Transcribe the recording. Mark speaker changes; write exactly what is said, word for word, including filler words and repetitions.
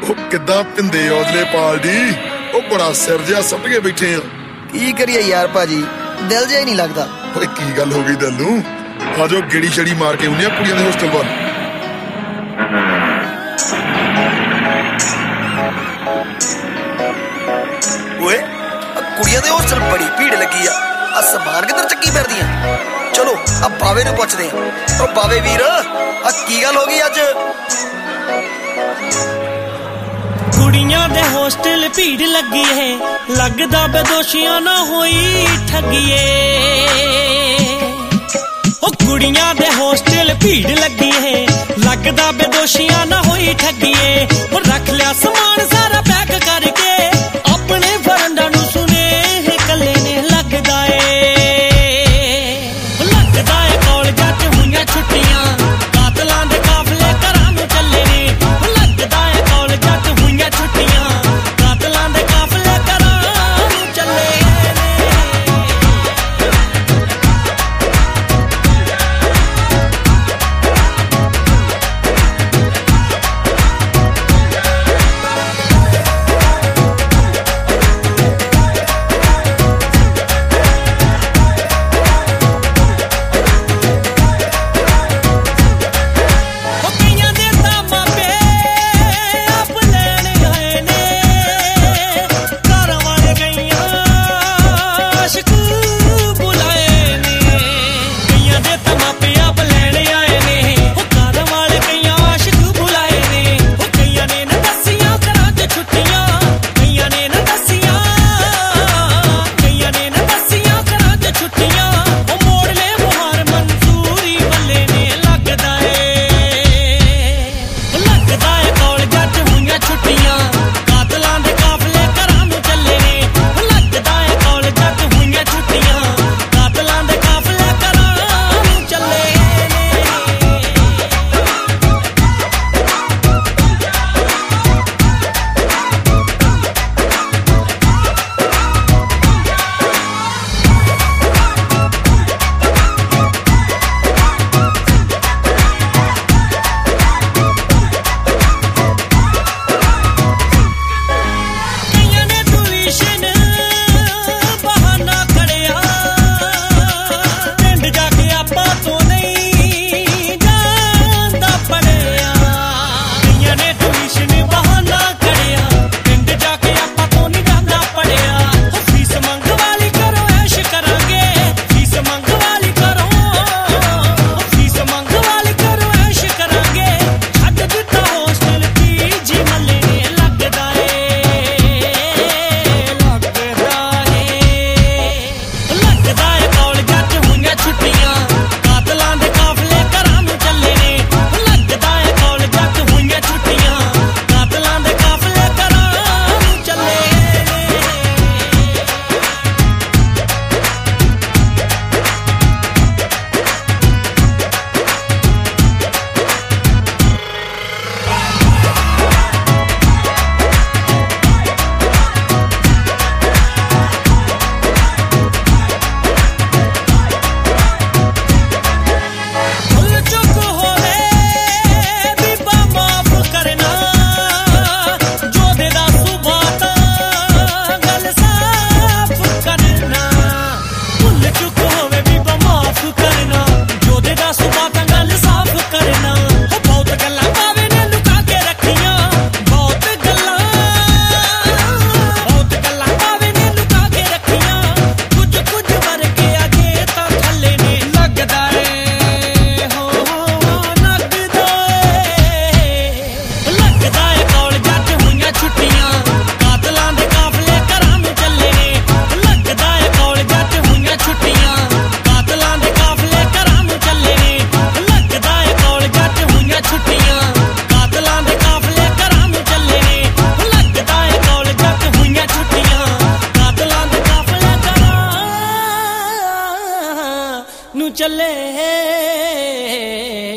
Speaker 1: ਕਿੱਦਾਂ ਪਿੰਦੇ ਔਜਲੇ ਪਾਲਦੀ ਉਹ ਬੜਾ ਸਿਰ ਜਿਹਾ ਸੱਟ ਕੇ ਬੈਠੇ ਆ।
Speaker 2: ਕੀ ਕਰੀਏ ਯਾਰ ਭਾਜੀ, ਦਿਲ ਜਿਹਾ ਹੀ ਨਹੀਂ ਲੱਗਦਾ।
Speaker 1: ਓਏ ਕੀ ਗੱਲ ਹੋ ਗਈ ਦਿਲ ਨੂੰ? ਆਜੋ ਗੇੜੀ ਛੜੀ ਮਾਰ ਕੇ ਆਉਂਦੇ ਆ ਕੁੜੀਆਂ ਦੇ ਹੋਸਟਲ ਵੱਲ।
Speaker 2: ਓਏ ਕੁੜੀਆਂ ਦੇ ਹੋਸਟਲ ਬੜੀ ਭੀੜ ਲੱਗੀ ਆ, ਆ ਸਮਾਨ ਕਿੱਧਰ ਚੱਕੀ ਫਿਰਦੀਆਂ। ਚਲੋ ਆ ਬਾਵੇ ਨੂੰ ਪੁੱਛਦੇ ਆ। ਓ ਬਾਵੇ ਵੀਰ, ਆ ਕੀ ਗੱਲ ਹੋ ਗਈ ਅੱਜ?
Speaker 3: ਕੁੜੀਆਂ ਦੇ ਹੋਸਟਲ ਭੀੜ ਲੱਗੀ ਏ, ਲੱਗਦਾ ਬੇਦੋਸ਼ੀਆਂ ਨਾ ਹੋਈ ਠੱਗੀਏ। ਉਹ ਕੁੜੀਆਂ ਦੇ ਹੋਸਟਲ ਭੀੜ ਲੱਗੀ ਏ, ਲੱਗਦਾ ਬੇਦੋਸ਼ੀਆਂ ਨਾ ਹੋਈ ਠੱਗੀਏ। ਉਹ ਰੱਖ ਲਿਆ ਸਮਾਨ ਸਾਰਾ ਪੈਕ ਕਰਕੇ, ਆਪਣੇ ਫਰੈਂਡਾਂ ਨੂੰ ਸੁਨੇਹੇ ਕੱਲੇ ਨੇ ਲੱਗਦਾ ਏ। ਲੱਗਦਾ ਏ ਕਾਲਜਾਂ 'ਚ ਹੋਈਆਂ ਛੁੱਟੀਆਂ, ਕਾਤਲਾਂ ਦੇ ਕਾਫਲੇ ਘਰਾਂ ਨੂੰ ਚੱਲੇ ਨੇ। ਲੱਗਦਾ ਏ ਕਾਲਜਾਂ 'ਚ ਹੋਈਆਂ ਛੁੱਟੀਆਂ, ਕਾਤਲਾਂ ਦੇ ਕਾਫਲੇ ਘਰਾਂ ਨੂੰ ਚੱਲੇ ਨੇ। ਚੱਲੇ